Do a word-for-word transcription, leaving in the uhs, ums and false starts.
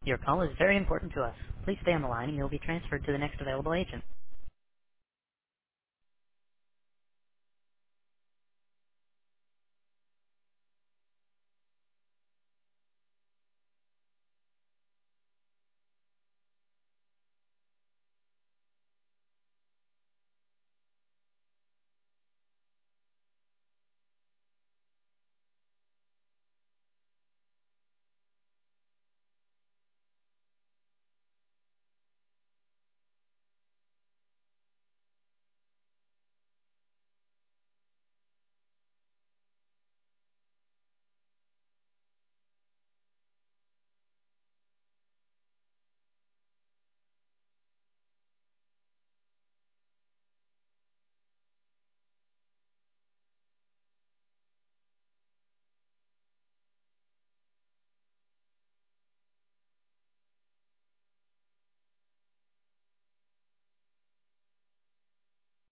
Your call is very important to us. Please stay on the line and you'll be transferred to the next available agent.